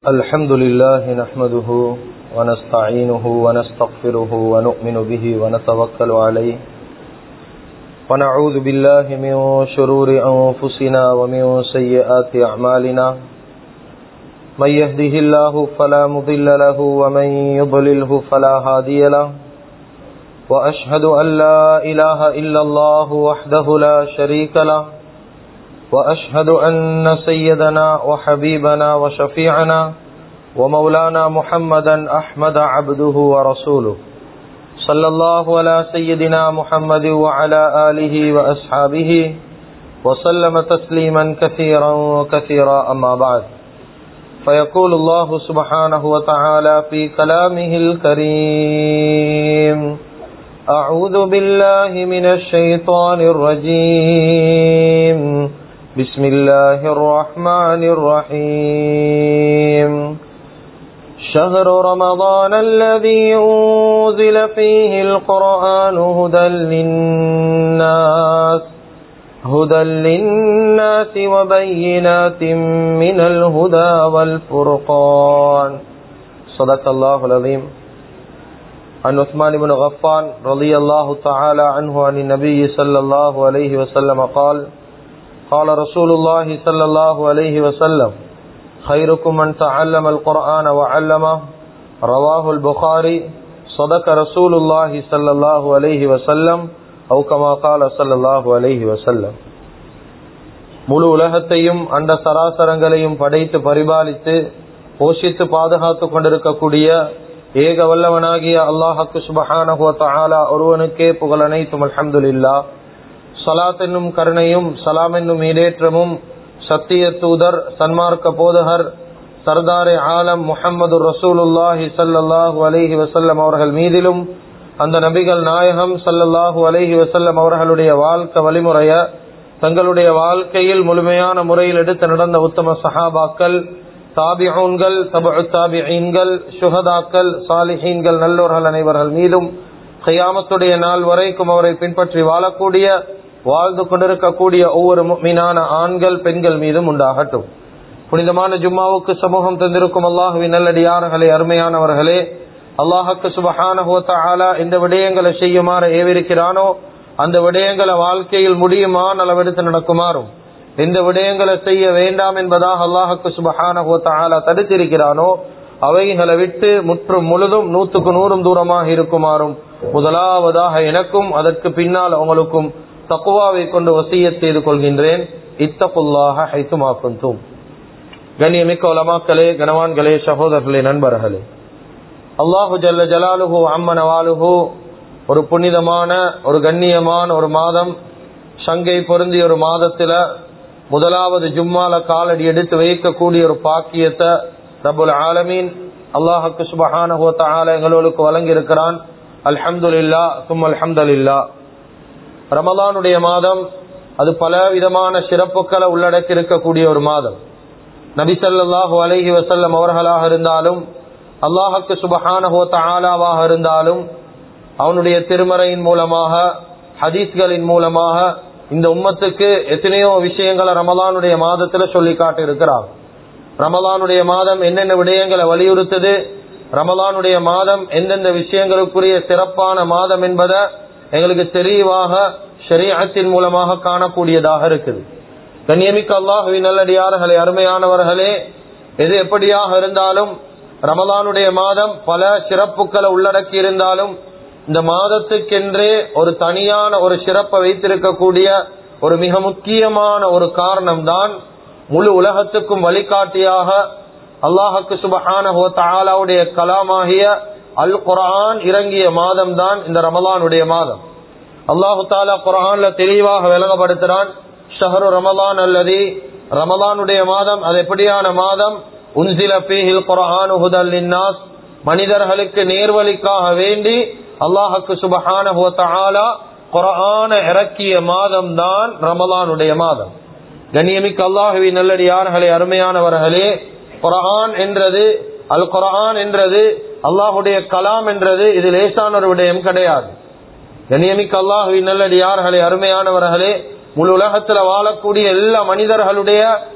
الحمد لله نحمده ونستعينه ونستغفره ونؤمن به ونتوكل عليه ونعوذ بالله من شرور أنفسنا ومن سيئات أعمالنا من يهده الله فلا مضل له ومن يضلله فلا هادي له وأشهد أن لا إله إلا الله وحده لا شريك له وأشهد أن سيدنا وحبيبنا وشفيعنا ومولانا محمدا أحمد عبده ورسوله صلى الله على سيدنا محمد وعلى آله وأصحابه وسلم تسليما كثيرا وكثيرا أما بعد فيقول الله سبحانه وتعالى في كلامه الكريم أعوذ بالله من الشيطان الرجيم بسم الله الرحمن الرحيم شهر رمضان الذي أنزل فيه القرآن هدى للناس وبينات من الهدى والفرقان صدق الله العظيم. عن عثمان بن غفان رضي الله تعالى عنه عن النبي صلى الله عليه وسلم قال قال رسول الله صلى الله عليه وسلم خيركم من تعلم القرآن وعلمه رواه البخاري صدق رسول الله صلى الله عليه وسلم أو كما قال صلى الله عليه وسلم. முழு உலகத்தையும் அண்ட சராசரங்களையும் படைத்து பரிபாலித்து போஷித்து பாதுகாத்து கொண்டிருக்கக்கூடிய ஏக வல்லவனாகிய அல்லாஹ்வுக்கு சுப்ஹானஹு வ தஆலா ஒருவனுக்கே புகழ் அனைத்தும் அல்ஹம்துலில்லாஹ். ஸலாத் என்னும் கருணையும் ஸலாம் என்னும் ஈடேற்றமும் சத்திய தூதர் சன்மார்க்க போதகர் சர்தாரே ஆலம் முஹம்மது ரசூலுல்லாஹி ஸல்லல்லாஹு அலைஹி வஸல்லம் அவர்கள் மீதிலும் அந்த நபிகள் நாயகம் ஸல்லல்லாஹு அலைஹி வஸல்லம் அவர்களுடைய வாழ்க்கை வழிமுறைய தங்களுடைய வாழ்க்கையில் முழுமையான முறையில் எடுத்து நடந்த உத்தம சஹாபாக்கள், தாபிஊன்கள், தபஉ தாபிஈன்கள், ஷுஹதாக்கள், சாலிஹீன்கள், நல்லோர்கள் அனைவர்கள் மீதும் கியாமத்துடைய நாள் வரைக்கும் அவரை பின்பற்றி வாழக்கூடிய வாழ்ந்து கொண்டிருக்கக்கூடிய ஒவ்வொரு முஃமினான ஆண்கள் பெண்கள் மீதும் உண்டாகட்டும். புனிதமான ஜும்மாவுக்கு சமூகம் தந்திருக்கும் அல்லாஹுவின் நல்லடியார்களே, அருமையானவர்களே, அல்லாஹ்வுக்கு சுப்ஹானஹு வ தஆலா இந்த விடயங்களை செய்யுமாறு ஏவிருக்கிறானோ அந்த விடயங்களை வாழ்க்கையில் முடியுமான அளவெடுத்து நடக்குமாறும் எந்த விடயங்களை செய்ய வேண்டாம் என்பதாக அல்லாஹ்வுக்கு சுப்ஹானஹு வ தஆலா தடுத்திருக்கிறானோ அவைகளை விட்டு முற்றும் முழுதும் 100க்கு 100 தூரமாக இருக்குமாறும் முதலாவதாக எனக்கும் அதற்கு பின்னால் உங்களுக்கும் தக்வாவை கொண்டு வசியத் செய்து கொள்கின்றேன். இத்தகுல்லாஹ ஹைதுமா குன்தும். கண்ணியமிக்க உலமாக்களே, கனவான்களே, சகோதரர்களே, நண்பர்களே, அல்லாஹு ஜல்ல ஜலாலுஹு அம்ம நவாலுஹு ஒரு புனிதமான ஒரு கண்ணியமான ஒரு மாதம், சங்கை பொருந்திய ஒரு மாதத்துல முதலாவது ஜும்மால காலடி எடுத்து வைக்கக்கூடிய ஒரு பாக்கியத்தை ரப்புல் ஆலமீன் அல்லாஹ்வுக்கு சுப்ஹானஹு வ தஆலா எங்களுக்கு வழங்கி இருக்கிறான். அல்ஹம்துலில்லாஹ் சும்ம அல்ஹம்துலில்லாஹ். ரமலானுடைய மாதம் அது பல விதமான சிறப்புகளை உள்ளடக்கி இருக்கக்கூடிய ஒரு மாதம். நபி ஸல்லல்லாஹு அலைஹி வஸல்லம் அவர்களாக இருந்தாலும் அல்லாஹ்வுக்கு சுப்ஹானஹு வ தஆலாவாக இருந்தாலும் அவனுடைய திருமறையின் மூலமாக ஹதீஸ்களின் மூலமாக இந்த உம்மத்துக்கு எத்தனையோ விஷயங்களை ரமலானுடைய மாதத்துல சொல்லி காட்டியிருக்கிறார். ரமலானுடைய மாதம் என்னென்ன விடயங்களை வலியுறுத்தது, ரமலானுடைய மாதம் எந்தெந்த விஷயங்களுக்குரிய சிறப்பான மாதம் என்பதை எங்களுக்கு தெளிவாக ஷரீஅத்தின் மூலமாக காணக்கூடியதாக இருக்குது. கண்ணியமிக்க அல்லாஹ்வின் நல்லடியார்களே, அருமையானவர்களே, எது எப்படியாக இருந்தாலும் ரமலானுடைய மாதம் பல சிறப்புகளை உள்ளடக்கி இருந்தாலும் இந்த மாதத்துக்கென்றே ஒரு தனியான ஒரு சிறப்பை வைத்திருக்கக்கூடிய ஒரு மிக முக்கியமான ஒரு காரணம் தான் முழு உலகத்துக்கும் வழிகாட்டியாக அல்லாஹ்வுக்கு சுப்ஹானஹு வ தஆலாவுடைய கலாமாகிய அல் குர்ஆன் இறங்கிய மாதம் தான் இந்த ரமலானுடைய மாதம். அல்லாஹு தஆலா குர்ஆன்ல தெளிவாக விளங்கப்படுத்துறான். ஷஹ்ரு ரமலான் அல்லதி, ரமலானுடைய மாதம் அது எப்படியான மாதம், உன்சில ஃபீஹில் குர்ஆனு ஹுதல் லின்னாஸ், மனிதர்களுக்கு நேர்வழிக்காக வேண்டி அல்லாஹ்வுக்கு சுப்ஹானஹு வ தஆலா குர்ஆனை இறக்கிய மாதம் தான் ரமலானுடைய மாதம். கண்ணியமிக்க அல்லாஹ்வின் நல்லடியார்களே, அருமையானவர்களே, குர்ஆன் என்றது, அல் குர்ஆன் என்றது, அல்லாஹுடைய கலாம் என்றது இது லேசான ஒரு விடயம் கிடையாது. கண்ணியமிக்க அல்லாஹ்வின் நல்லடியார்களே, அருமையானவர்களே, முழு உலகத்துல வாழக்கூடிய எல்லா மனிதர்களுடைய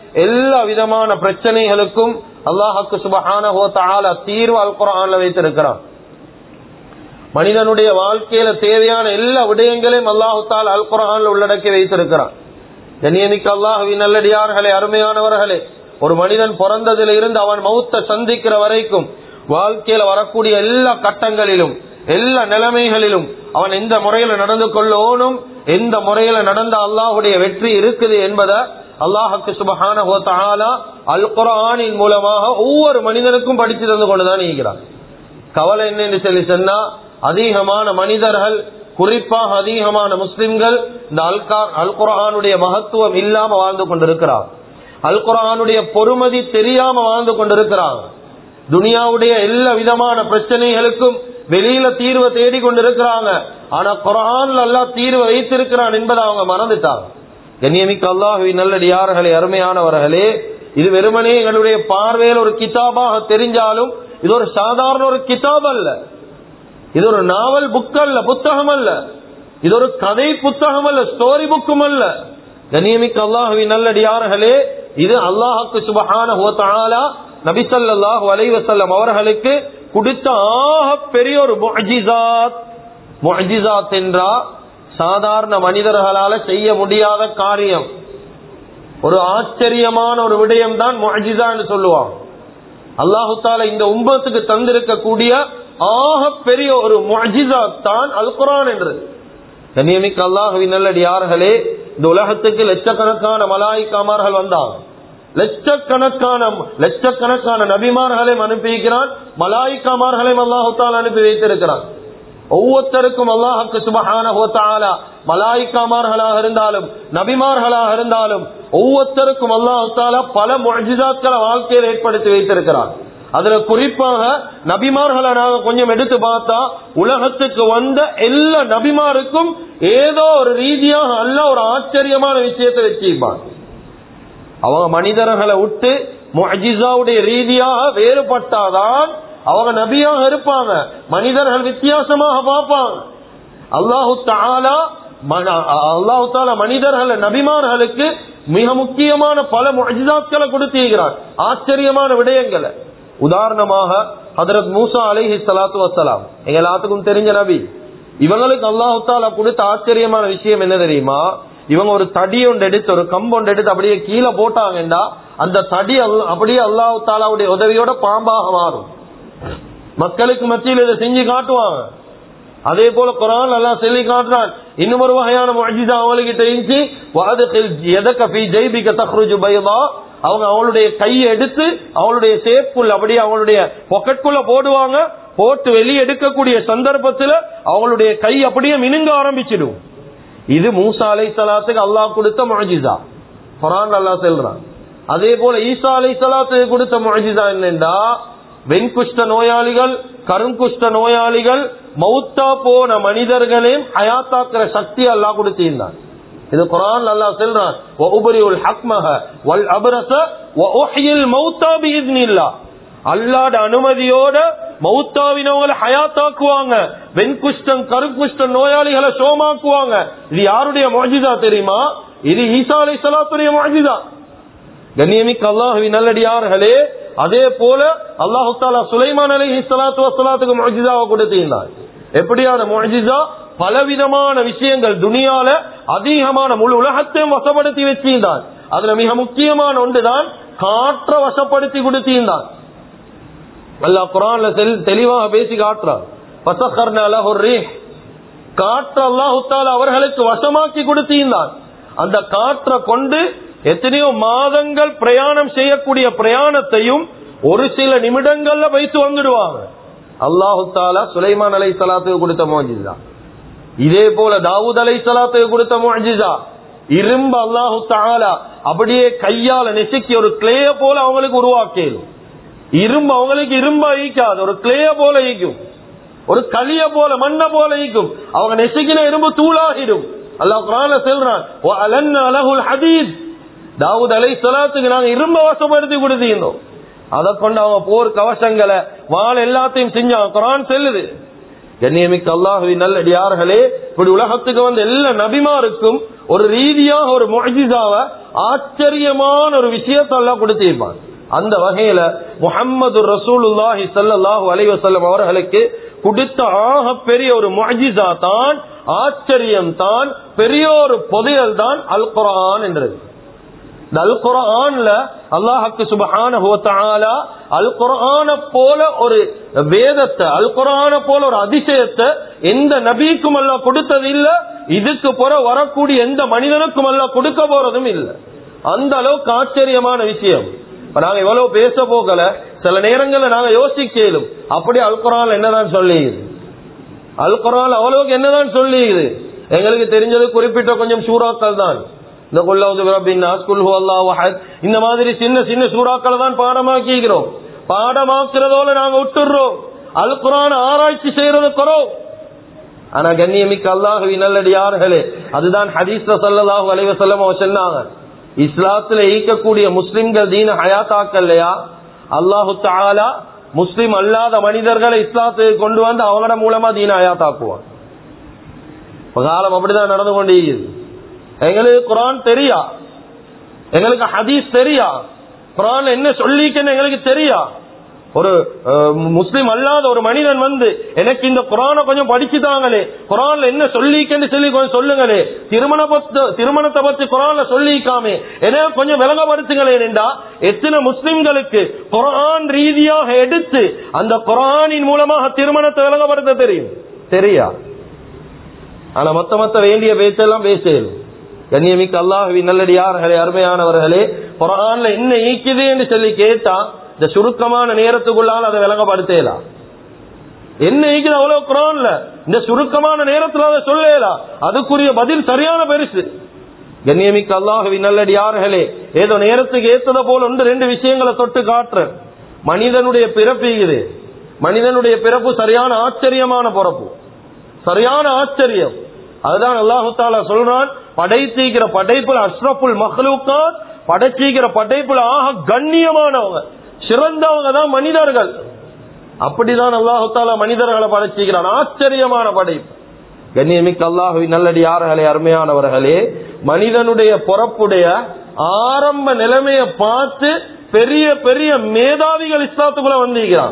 எல்லா விதமான பிரச்சனைகளுக்கும் அல்லாஹ்வுக்கு சுப்ஹானஹு வ தஆலா தீர்வு அல் குர்ஆன்ல வைத்திருக்கிறான். மனிதனுடைய வாழ்க்கையில தேவையான எல்லா விடயங்களையும் அல்லாஹ் தஆலா அல் குர்ஆன்ல உள்ளடக்கி வைத்திருக்கிறான். கண்ணியமிக்க அல்லாஹ்வின் நல்லடியார்களே, அருமையானவர்களே, ஒரு மனிதன் பிறந்ததில் இருந்து அவன் மௌத்தை சந்திக்கிற வரைக்கும் வாழ்க்கையில வரக்கூடிய எல்லா கட்டங்களிலும் எல்லா நிலைமைகளிலும் அவன் எந்த முறையில நடந்து கொள்ளணும், எந்த முறையில நடந்த அல்லாஹ்வுடைய வெற்றி இருக்குது என்பதை அல்லாஹ்வுக்கு சுப்ஹானஹு வ தஆலா அல் குர்ஆனின் மூலமாக ஒவ்வொரு மனிதனுக்கும் படித்து தந்து கொண்டுதான் இருக்கிறான். கவலை என்னன்னு சொல்லி சொன்னா, அதிகமான மனிதர்கள், குறிப்பாக அதிகமான முஸ்லிம்கள் இந்த அல் குர்ஆனுடைய மகத்துவம் இல்லாம வாழ்ந்து கொண்டிருக்கிறார். அல் குர்ஆனுடைய பொறுமதி தெரியாம வாழ்ந்து கொண்டிருக்கிறாங்க. துனியாவுடைய எல்லா விதமான பிரச்சனைகளுக்கும் வெளியில தீர்வை தேடி கொண்டிருக்கிறாங்க. ஆனா குர்ஆன்ல அல்லாஹ் தீர்வை வைத்திருக்கிறான் என்பதை அவங்க மறந்துட்டாங்க. கண்ணியமிக்க அல்லாஹ்வின் நல்லடியார்களே, அருமையானவர்களே, இது வெறுமனே எங்களுடைய பார்வையில் ஒரு கிதாபாக தெரிஞ்சாலும் இது ஒரு சாதாரண ஒரு கிதாப் அல்ல, இது ஒரு நாவல் புக் அல்ல, புத்தகம் அல்ல, இது ஒரு கதை புத்தகம் அல்ல, ஸ்டோரி புக்கும் அல்ல. கண்ணியமிக்க அல்லாஹ்வின் நல்லடியார்களே, இது அல்லாஹ்வுக்கு சுப்ஹானஹு வ தஆலா நபி ஸல்லல்லாஹு அலைஹி வஸல்லம் அவர்களுக்கு கொடுத்த பெரிய ஒரு முஅஜிஸாத். முஅஜிஸாத் என்றா சாதாரண மனிதர்களால செய்ய முடியாத காரியம், ஒரு ஆச்சரியமான ஒரு விடயம் தான் முஅஜிஸான்னு சொல்லுவாங்க. அல்லாஹ் தஆலா இந்த உம்மத்துக்கு தந்திருக்கக்கூடிய பெரிய ஒரு முஅஜிஸாத் தான் அல் குர்ஆன் என்றது. கண்ணியமிக்க அல்லாஹ்வின் நல்லடியார்களே, இந்த உலகத்துக்கு லட்சக்கணக்கான மலாயிக்காமார்கள் வந்தாங்க, லட்சக்கணக்கான நபிமார்களையும் அனுப்பியிருக்கிறான், மலாயிக்காமார்களையும் அல்லாஹ் தஆலா அனுப்பி வைத்திருக்கிறான். ஒவ்வொருத்தருக்கும் அல்லாஹ்வுக்கு சுப்ஹானஹு வ தஆலா மலாயிக்காமார்களாக இருந்தாலும் நபிமார்களாக இருந்தாலும் ஒவ்வொருத்தருக்கும் அல்லாஹ் தஆலா பல முஅஜிஸாத்களை வாழ்க்கையில் ஏற்படுத்தி வைத்திருக்கிறான். அதுல குறிப்பாக நபிமார்களை நாங்க கொஞ்சம் எடுத்து பார்த்தா, உலகத்துக்கு வந்த எல்லா நபிமாருக்கும் ஏதோ ஒரு ரீதியாக அல்லாஹ் ஒரு ஆச்சரியமான விஷயத்தை வச்சிருப்பான். அவங்க மனிதர்களை விட்டு முஅஜிஸாவுடைய ரீதியாக வேறுபட்டாதான் அவங்க நபியாக இருப்பாங்க. மனிதர்கள் வித்தியாசமாக பார்ப்பாங்க. அல்லாஹு தஆலா மனிதர்கள் நபிமார்களுக்கு மிக முக்கியமான பல முஅஜிஸாத்களை கொடுத்திருக்கிறார், ஆச்சரியமான விடயங்களை. உதாரணமாக ஹஜ்ரத் மூசா அலைஹிஸ்ஸலாத்து வஸ்ஸலாம் எங்க எல்லாத்துக்கும் தெரிஞ்ச நபி. இவங்களுக்கு அல்லாஹ் தஆலா கொடுத்த ஆச்சரியமான விஷயம் என்ன தெரியுமா? இவங்க ஒரு தடி ஒன்று எடுத்து, ஒரு கம்பு ஒன்று எடுத்து அப்படியே கீழே போட்டாங்கன்னா அந்த தடி அப்படியே அல்லாஹ் தஆலாவுடைய உதவியோட பாம்பாக மாறும். மக்களுக்கு மத்தியில் இதை செஞ்சு காட்டுவாங்க. அதே போல குர்ஆன் அல்லாஹ் சொல்லி காட்டுறான். இன்னும் ஒரு வகையான முஅஜிஸா அவங்ககிட்ட இருந்துச்சு, வஅத்கில் யதக ஃபீ ஜைபிக தக்ருஜு பைதா. அவங்க அவங்களுடைய கையை எடுத்து அவங்களுடைய சேப்புக்குள்ள அப்படியே அவங்களுடைய பாக்கெட்டுக்குள்ள போடுவாங்க. போட்டு வெளியே எடுக்கக்கூடிய சந்தர்ப்பத்தில் அவங்களுடைய கை அப்படியே மினுங்க ஆரம்பிச்சிடும். இது மூசா அலைஹிஸ்ஸலாத்துக்கு அல்லாஹ் கொடுத்த முஅஜிஸா, குர்ஆன் அல்லாஹ் சொல்றான். அதே போல ஈசா அலைஹிஸ்ஸலாத்துக்கு கொடுத்த முஅஜிஸா என்னன்னா, வெண்குஷ்ட நோயாளிகள், கருங்குஷ்ட நோயாளிகள், மௌத்தா போன மனிதர்களையும் ஹயாத்தாக்குற சக்தி அல்லாஹ் கொடுத்திருந்தான். இது குர்ஆன் அல்லாஹ் சொல்றான், வ உபரியுல் ஹக்மஹ வல் அப்ரஸ வ உஹ்யில் மௌத்தா பிஇذنில்லாஹ். அல்லாஹ்வுடைய அனுமதியோட மௌத்தாவினவங்களை ஹயாத்தாக்குவாங்க, வெண்குஷ்டம் கருங்குஷ்ட நோயாளிகளை சோமாக்குவாங்க. இது யாருடைய முஅஜிஸா தெரியுமா? இது ஈசா அலைஹிஸ்ஸலாத்துடைய முஅஜிஸா. கண்ணியமிக்க அல்லாஹ்வின் நல்லடியார்களே, அதே போல அல்லாஹ் தஆலா சுலைமான் அலைஹிஸ்ஸலாத்து வஸ்ஸலாத்துக்கு முஅஜிஸாவை கொடுத்திருந்தார். எப்படியான முஅஜிஸா? பலவிதமான விஷயங்கள் துனியால அதிகமான முழு உலகத்தையும் வசப்படுத்தி வச்சிருந்தான். அதுல மிக முக்கியமான ஒன்றுதான் காற்ற வசப்படுத்தி கொடுத்திருந்தான். அல்லாஹ் குர்ஆன்ல தெளிவாக பேசி காட்டுறான். ஃபஸഖர்னா லஹு ர்ரீஹ், காற்று அல்லாஹ் தஆலா அவர்களுக்கு வசமாக்கி கொடுத்திருந்தான். அந்த காற்றை கொண்டு எத்தனையோ மாதங்கள் பிரயாணம் செய்யக்கூடிய பிரயாணத்தையும் ஒரு சில நிமிடங்கள்ல வைத்து வந்துடுவாங்க. அல்லாஹு தஆலா சுலைமான் அலைஹிஸ்ஸலாத்துக்கு கொடுத்த முஅஜிஸா. இதே போல தாவூத் அலைஹிஸ்ஸலாத்துக்கு கொடுத்த முஅஜிஸா, இரும்பு அல்லாஹு தஆலா அப்படியே கையால நெசுக்கி ஒரு கிளே போல அவங்களுக்கு உருவாக்கிடும். இரும்பு அவங்களுக்கு இரும்பா ஈக்காது, ஒரு கிளே போல ஈக்கும், ஒரு களிய போல மண்ண போல ஈக்கும். அவங்க நெசுக்கின இரும்பு தூளாகிடும். அல்லாஹ் குர்ஆன்ல சொல்றான், வ அலன்னா லஹுல் ஹதீத். தாவூத் அலைஹிஸ்ஸலாத்துக்கு நாங்க இரும்ப வசப்படுத்தி கொடுத்திருந்தோம். அதை கொண்டு அவங்க போர் கவசங்களை வாள் எல்லாத்தையும் செஞ்சாங்க. குர்ஆன் சொல்லுது. கண்ணியமிக்க அல்லாஹ்வின் நல்லடியார்களே, இப்படி உலகத்துக்கு வந்த எல்லா நபிமாருக்கும் ஒரு ரீதியாக ஒரு முஅஜிஸாவை ஆச்சரியமான ஒரு விஷயத்தை அல்லாஹ் கொடுத்திருப்பான். அந்த வகையில முஹம்மது ரசூலுல்லாஹி ஸல்லல்லாஹு அலைஹி வஸல்லம் அவர்களுக்கு கொடுத்த ஆக பெரிய ஒரு முஅஜிஸா தான், ஆச்சரியம் தான், பெரிய ஒரு புதையல் தான் அல் குர்ஆன் என்றது. இந்த அல் குர்ஆன்ல அல்லாஹ்வுக்கு சுப்ஹானஹு வ தஆலா அல் குர்ஆனை போல ஒரு வேதத்தை, அல் குர்ஆனை போல ஒரு அதிசயத்தை எந்த நபிக்கும் அல்லாஹ் கொடுத்தது இல்ல, இதுக்கு புற வரக்கூடிய எந்த மனிதனுக்கும் அல்லாஹ் கொடுக்க போறதும் இல்ல. அந்த அளவுக்கு ஆச்சரியமான விஷயம். நாங்க எவ்வளவு பேச போகல, சில நேரங்கள்ல நாங்க யோசிக்கலும் அப்படி அல் குர்ஆன் என்னதான் சொல்லியுது, அல் குர்ஆன் அவ்வளவுக்கு என்னதான் சொல்லியுது. எங்களுக்கு தெரிஞ்சது குறிப்பிட்ட கொஞ்சம் சூறாக்கள் தான். இந்த குல்லௌது பிரப்பின் நாஸ், குல் ஹுவல்லாஹு அஹத், இந்த மாதிரி சின்ன சின்ன சூறாக்களை தான் பாடமாக்கிக்கிறோம். பாடமாக்குறதோட நாங்க விட்டுறோம், அல் குர்ஆன் ஆராய்ச்சி செய்யறது குறோ. ஆனா கண்ணியமிக்க அல்லாஹ்வின் நல்லடியார்களே, அதுதான் ஹதீஸ்ல ஸல்லல்லாஹு அலைஹி வஸல்லம் சொன்னாங்க, இஸ்லாத்துல ஈக்கக்கூடிய முஸ்லிம்கள் தீன ஹயாத்தாக்கல்லையா, அல்லாஹு தஆலா முஸ்லிம் அல்லாத மனிதர்களை இஸ்லாத்துக்கு கொண்டு வந்து அவங்கள மூலமா தீன ஹயாத்தாக்குவான். காலம் அப்படிதான் நடந்து கொண்டிருக்கிறது. எங்களுக்கு குர்ஆன் தெரியா, எங்களுக்கு ஹதீஸ் தெரியா, குர்ஆன் என்ன சொல்லிக்கன்னு எங்களுக்கு தெரியா. ஒரு முஸ்லிம் அல்லாத ஒரு மனிதன் வந்து எனக்கு இந்த குர்ஆனை கொஞ்சம் படிச்சுதாங்களே, குர்ஆன்ல என்ன சொல்லிக்கன்னு சொல்லி கொஞ்சம் சொல்லுங்களே, திருமணத்தை பத்தி குர்ஆன்ல சொல்லிக்காமே என்ன கொஞ்சம் விளங்கப்படுத்துங்களே என்றா, எத்தனை முஸ்லிம்களுக்கு குர்ஆன் ரீதியாக எடுத்து அந்த குர்ஆனின் மூலமாக திருமணத்தை விளங்கப்படுத்த தெரியும்? தெரியா. ஆனா மொத்த வேண்டிய பேச்செல்லாம் பேசலும். கண்ணியமிக்க அல்லாஹ்வின் நல்லடியார்களே, அருமையானவர்களே, குர்ஆன்ல என்ன ஈக்குது என்று சொல்லி கேட்டா இந்த சுருக்கமான நேரத்துக்குள்ளால் அதை விளங்கப்படுத்தலாம். என்ன ஈக்குது அவ்வளவு குர்ஆன்ல, இந்த சுருக்கமான நேரத்தில் அதை சொல்லலாம். அதுக்குரிய பதில் சரியான பெருசு. கண்ணியமிக்க அல்லாஹ்வின் நல்லடியார்களே, ஏதோ நேரத்துக்கு ஏத்தத போல ஒன்று ரெண்டு விஷயங்களை தொட்டு காட்டுற. மனிதனுடைய பிறப்பு இது, மனிதனுடைய பிறப்பு சரியான ஆச்சரியமான பிறப்பு, சரியான ஆச்சரியம். அதுதான் அல்லாஹு தஆலா சொல்றான், படைத்தீக்கிற படைப்புல அஷ்ரஃபுல் மக்லூகாத், படைச்சீக்கிற படைப்புல ஆக கண்ணியமானவங்க, சிறந்தவங்க தான் மனிதர்கள். அப்படிதான் அல்லாஹு தஆலா மனிதர்களை படைச்சிக்கிறான். ஆச்சரியமான படைப்பு. கண்ணியமிக்க அல்லாஹ்வின் நல்லடியார்களே, அருமையானவர்களே, மனிதனுடைய பிறப்புடைய ஆரம்ப நிலைமையை பார்த்து பெரிய பெரிய மேதாவிகள் இஸ்லாத்துக்குள்ள வந்திருக்கிறான்.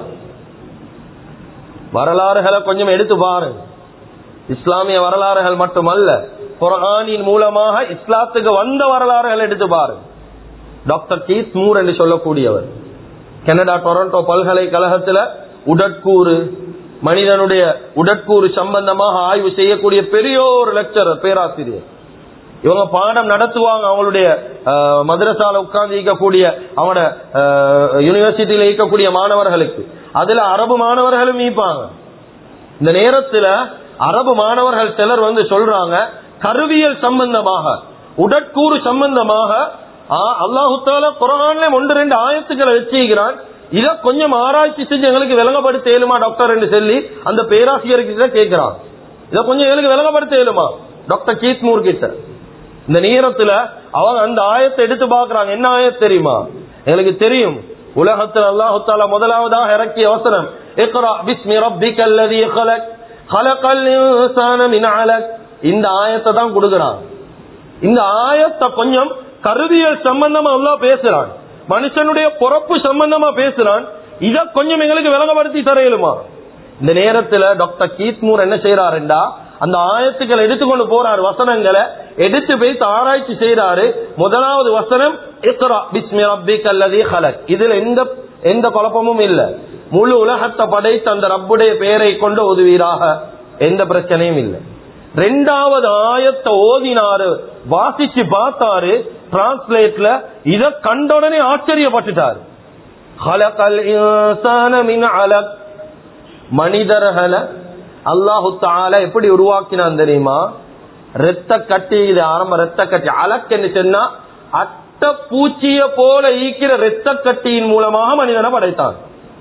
வரலாறுகளை கொஞ்சம் எடுத்து பாருங்க. இஸ்லாமிய வரலாறுகள் மட்டுமல்ல, குர்ஆனின் மூலமாக இஸ்லாத்துக்கு வந்த வரலாறுகள் எடுத்து பாருங்க. டாக்டர் கீத் மூர் என்று சொல்லக்கூடியவர் கனடா டொரண்டோ பல்கலைக்கழகத்தில் உடற்கூறு, மனிதனுடைய உடற்கூறு சம்பந்தமாக ஆய்வு செய்யக்கூடிய பெரிய ஒரு லெக்சரர், பேராசிரியர். இவங்க பாடம் நடத்துவாங்க அவங்களுடைய மதரசால உட்கார்ந்து இருக்கக்கூடிய அவனோட யூனிவர்சிட்டியில இருக்கக்கூடிய மாணவர்களுக்கு. அதுல அரபு மாணவர்களும் ஈப்பாங்க. இந்த நேரத்துல அரபு மாணவர்கள் சிலர் வந்து சொல்றாங்க, கருவியல் சம்பந்தமாக, உடற்கூறு சம்பந்தமாக அல்லாஹு தஆலா குர்ஆன்ல ஒன்று ரெண்டு ஆயத்துக்களை வச்சிருக்கிறான், இத கொஞ்சம் ஆராய்ச்சி செஞ்சு எங்களுக்கு விளங்கப்படுத்த இயலுமா டாக்டர் என்று சொல்லி அந்த பேராசிரியர்கிட்ட கேட்கிறான். இத கொஞ்சம் எங்களுக்கு விளங்கப்படுத்த இயலுமா டாக்டர் கீத் மூர் கிட்ட. இந்த நேரத்துல அவங்க அந்த ஆயத்தை எடுத்து பாக்குறாங்க. என்ன ஆயத் தெரியுமா? எங்களுக்கு தெரியும், உலகத்தில் அல்லாஹு தஆலா முதலாவதாக இறக்கிய வசனம் இக்ரா பிஸ்மி ரப்பிக்கல்லதீ ஹலக் ஹலகல் இன்சான மின் அலக். இந்த ஆயத்தை தான் கொடுக்கிறான். இந்த ஆயத்தை கொஞ்சம் கருவியல் சம்பந்தமா அல்லாஹ் பேசுறான், மனுஷனுடைய பிறப்பு சம்பந்தமா பேசுறான். இத கொஞ்சம் எங்களுக்கு விளங்கப்படுத்தி தரையிலுமா? இந்த நேரத்துல டாக்டர் கீத் மூர் என்ன செய்யறாருண்டா, அந்த ஆயத்துக்களை எடுத்துக்கொண்டு போறாரு, வசனங்களை எடுத்து வைத்து ஆராய்ச்சி செய்யறாரு. முதலாவது வசனம் இக்ரா பிஸ்மி ரப்பிக்கல்லதீ ஹலக். இதுல எந்த குழப்பமும் இல்ல. முழு உலகத்தை படைத்த அந்த ரப்புடைய பெயரை கொண்டு ஓதுவீராக, எந்த பிரச்சனையும் இல்லை. ரெண்டாவது ஆயத்தை ஓதினாரு, வாசிச்சு பார்த்தாரு, டிரான்ஸ்லேட்ல இத கண்டவுடனே ஆச்சரியப்பட்டுட்டாரு. ஹலகல் இன்சான மின் அலக். மனிதர்களை அல்லாஹு தஆலா எப்படி உருவாக்கினான் தெரியுமா? ரத்த கட்டி, இது ஆரம்ப ரத்த கட்டி. அலக் என்று சொன்னா அட்ட பூச்சிய போல ஈக்கிற ரத்த கட்டியின் மூலமாக மனிதனை படைத்தான்.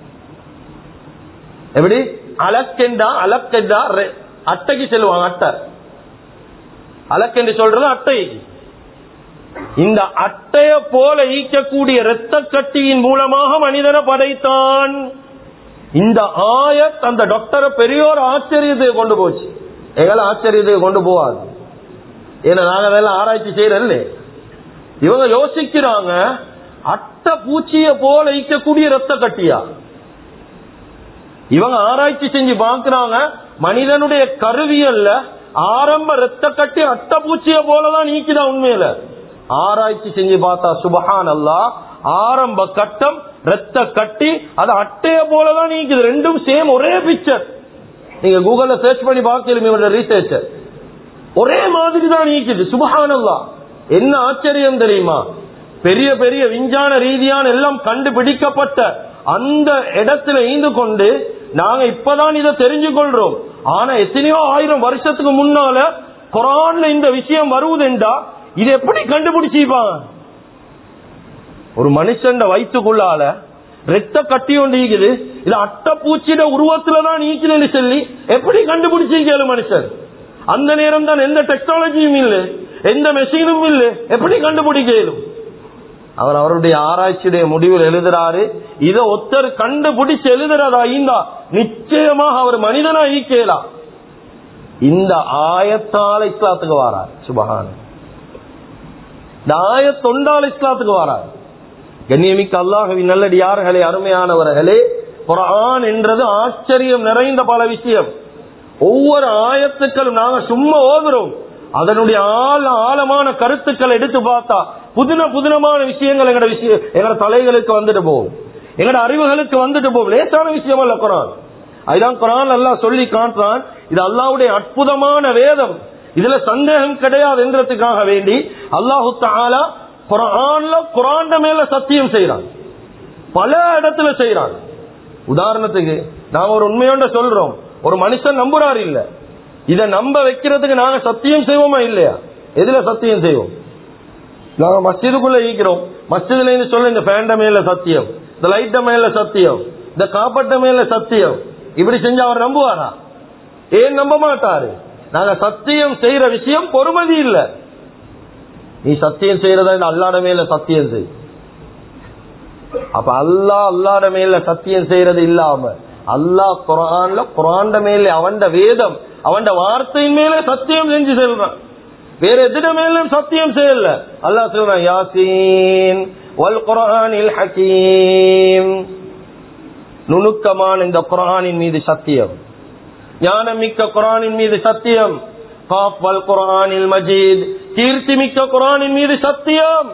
எப்படி? அலக்கெண்டா அட்டைக்கு செல்வாங்க. அட்டை அலக்கென்று சொல்றது அட்டை. இந்த அட்டைய போல ஈக்கக்கூடிய இரத்த கட்டியின் மூலமாக மனிதனை படைத்தான். இந்த ஆயத் அந்த டாக்டரை பெரிய ஒரு ஆச்சரியத்தை கொண்டு போச்சு. எங்களை ஆச்சரியத்தை கொண்டு போவாது. ஏன்னா நாங்க அதெல்லாம் ஆராய்ச்சி செய்யறோம். இவங்க யோசிக்கிறாங்க, அட்டை பூச்சிய போல ஈக்கக்கூடிய ரத்த கட்டியா. இவங்க ஆராய்ச்சி செஞ்சு பார்க்கிறாங்க, மனிதனுடைய கருவியல்ல ஆரம்ப ரத்த கட்டி அட்டை பூச்சிய போலதான் நீக்குதான். உண்மையில ஆராய்ச்சி செஞ்சு பார்த்தா சுப்ஹானல்லாஹ், ஆரம்ப கட்டம் ரத்த கட்டி அது அட்டைய போலதான் நீக்குது. ரெண்டும் சேம், ஒரே பிக்சர். நீங்க கூகுள்ல சர்ச் பண்ணி பார்க்கல, ரீசர்ச் ஒரே மாதிரி தான் நீக்குது. சுப்ஹானல்லாஹ், என்ன ஆச்சரியம் தெரியுமா? பெரிய பெரிய விஞ்ஞான ரீதியான எல்லாம் கண்டுபிடிக்கப்பட்ட அந்த இடத்துல ஈந்து கொண்டு நாங்க இப்பதான் இதை தெரிஞ்சு கொள்றோம். ஆனா எத்தனையோ ஆயிரம் வருஷத்துக்கு முன்னால குர்ஆன்ல இந்த விஷயம் வருவதுண்டா இது எப்படி கண்டுபிடிச்சிருப்பாங்க? ஒரு மனுஷன் வயிற்றுக்குள்ளால ரத்த கட்டி ஒன்று ஈக்குது, இது அட்டைப்பூச்சிட உருவத்துலதான் நீக்குதுன்னு சொல்லி எப்படி கண்டுபிடிச்சிருக்கேன் மனுஷன்? அந்த நேரம் தான் எந்த டெக்னாலஜியும் இல்லை, எந்த மெஷினும் இல்லை, எப்படி கண்டுபிடிக்கலும்? அவர் அவருடைய ஆராய்ச்சியுடைய முடிவில் எழுதுறாரு, இதை ஒருத்தர் கண்டுபிடிச்சு எழுதுறதா இருந்தா நிச்சயமாக அவர் மனிதனா ஈக்கலாம். இந்த ஆயத்தால இஸ்லாத்துக்கு வாரார். சுபஹான், இந்த ஆயத்தொண்டால் இஸ்லாத்துக்கு வாரார். கண்ணியமிக்க அல்லாஹ்வின் நல்லடியார்களே, அருமையானவர்களே, குர்ஆன் என்றது ஆச்சரியம் நிறைந்த பல விஷயம். ஒவ்வொரு ஆயத்துக்களும் நாங்க சும்மா ஓதுறோம், அதனுடைய ஆழமான கருத்துக்களை எடுத்து பார்த்தா புதினமான விஷயங்கள் எங்கட தலைகளுக்கு வந்துட்டு போகும், எங்கட அறிவுகளுக்கு வந்துட்டு போகும். லேசான விஷயம் அல்ல குர்ஆன். அதுதான் குர்ஆன் அல்லாஹ் சொல்லி காட்டுறான், இது அல்லாஹ்வுடைய அற்புதமான வேதம், இதுல சந்தேகம் கிடையாது என்றதுக்காக வேண்டி அல்லாஹு தஆலா குர்ஆன்ல குர்ஆன் மேல சத்தியம் செய்யறான், பல இடத்துல செய்யறான். உதாரணத்துக்கு நாங்க ஒரு உண்மையோட சொல்றோம், ஒரு மனுஷன் நம்புறாரு இல்ல, இத நம்ப வைக்கிறதுக்கு நாங்க சத்தியம் செய்வோமா இல்லையா? எதுல சத்தியம் செய்வோம்? நாங்க மஸ்ஜிதுக்குள்ள ஈக்கிறோம், மஸ்ஜிதுல இருந்து சொல்ல இந்த ஃபேண்ட மேல சத்தியம், இந்த லைட்ட மேல சத்தியம், இந்த காப்பட்ட மேல சத்தியம், இப்படி செஞ்சா அவர் நம்புவாரா? ஏன் நம்ப மாட்டாரு? நாங்க சத்தியம் செய்யற விஷயம் பொறுமதி இல்ல. நீ சத்தியம் செய்யறதா அல்லாஹ்வுடைய மேல சத்தியம் செய். அப்ப அல்லாஹ்வுடைய மேல சத்தியம் செய்யறது இல்லாம அல்லாஹ் குர்ஆன்ல குர்ஆன் மேல அவன் வேதம் அவன் வார்த்தையின் மேல சத்தியம் செஞ்சு சொல்றான், வேற எதிர மேலும் சத்தியம் செய்யல. அல்லாஹ் சொல்றான், யாசீன் வல் குர்ஆனில் ஹகீம், நுணுக்கமான இந்த குர்ஆனின் மீது சத்தியம், ஞானமிக்க குர்ஆனின் மீது சத்தியம். காஃப் வல் குர்ஆனில் மஜீத், கீர்த்திமிக்க குர்ஆனின் மீது சத்தியம்.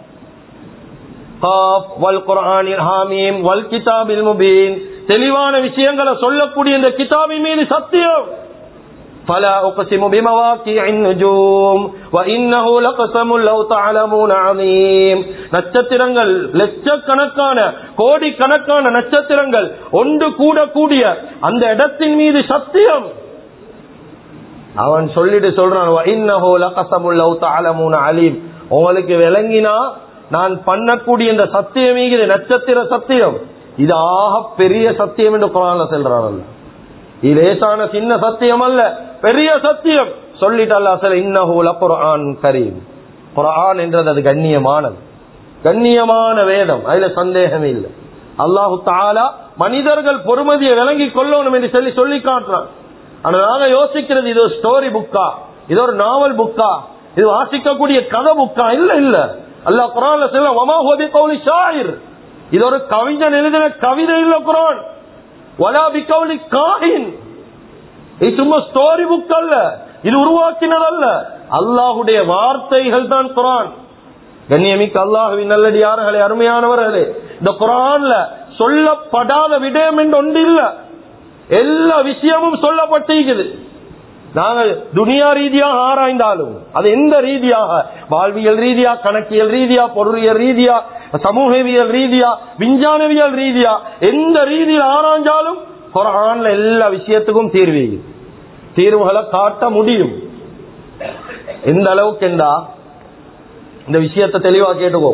காஃப் வல் குர்ஆனில் ஹாமீம் வல் கிதாபில் முபீன், தெளிவான விஷயங்களை சொல்லக்கூடிய இந்த கிதாபின் மீது சத்தியம். فلا اقسم بمواقع النجوم وانه لقسم لو تعلمون عظيم, நட்சத்திரங்கள் லட்சக்கணக்கான கோடிக்கணக்கான நட்சத்திரங்கள் ஒன்று கூடிய அந்த இடத்தின் மீது சத்தியம். அவன் சொல்லிட்டு சொல்றான், وانه لقسم لو تعلمون عليم, உங்களுக்கு விளங்கினா நான் பண்ணக்கூடிய இந்த சத்தியம் இது நட்சத்திர சத்தியம், இது ஆக பெரிய சத்தியம் என்று குர்ஆன்ல சொல்றான். இது லேசான சின்ன சத்தியம் அல்ல, பெரிய சத்தியம். சொல்லிட்டு அல்லாஹ் சொல்ல, இன்னஹு லகுர்ஆன் கரீம், குர்ஆன் என்றது அது கண்ணியமானது, கண்ணியமான வேதம், அதுல சந்தேகமே இல்லை. அல்லாஹு தஆலா மனிதர்கள் பொறுமதியை விளங்கி கொள்ளணும் என்று சொல்லி காட்டுறான். ஆனா நாங்க யோசிக்கிறது, இது ஒரு ஸ்டோரி புக்கா, இது ஒரு நாவல் புக்கா, இது வாசிக்கக்கூடிய கதை புக்கா? இல்ல இல்ல. அல்லாஹ் குர்ஆன்ல சொல்ல, வமா ஹுவ பிகௌலி ஷாயிர், இது ஒரு கவிஞன் எழுதின கவிதை இல்ல குர்ஆன். வலா பிகௌலி காஹின், இது சும்மா ஸ்டோரி புக் அல்ல, இது உருவாக்கினதல்ல, அல்லாஹ்வுடைய வார்த்தைகள் தான் குர்ஆன். கண்ணியமிக்க அல்லாஹ்வின் நல்லடியார்களே, அருமையானவர்களே, இந்த குர்ஆன்ல சொல்லப்படாத விடயம் என்று ஒன்று இல்ல, எல்லா விஷயமும் சொல்லப்பட்டிருக்குது. நாங்கள் துனியா ரீதியாக ஆராய்ந்தாலும், அது எந்த ரீதியாக, வாழ்வியல் ரீதியா, கணக்கியல் ரீதியா, பொருளியல் ரீதியா, சமூகவியல் ரீதியா, விஞ்ஞானவியல் ரீதியா, எந்த ரீதியில் ஆராய்ந்தாலும் குர்ஆன்ல எல்லா விஷயத்துக்கும் தீர்வுகளை காட்ட முடியும். எந்த அளவுக்கு என்றா, இந்த விஷயத்தை தெளிவா கேட்டுக்கோ.